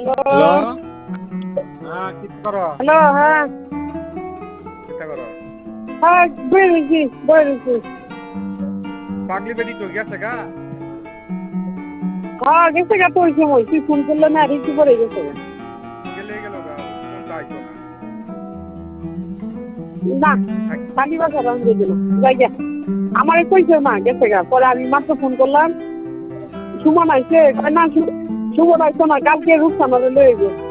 Hello. হ্যাঁ কি করো? হ্যালো, হ্যাঁ। কিতা করো? হ্যাঁ, বই রয়েছি। পাগলি বেটি কই গেছে গা? হ্যাঁ, গেছে গা তো ওই সময়। তুই ফোন করলে না, রিসিভ করে গেছে গা। গেলে গেল গা, ফোন তো আইতো না। না, কালি বাজার আনতে দিল। যাই গে। আমারে কইছে না, গেছে গা। পরে আমি মাত্র ফোন করলাম। সুমন আইছে, কয় না সুমন আইছে না, কালকে রূপসানারে লয়ে গেছে।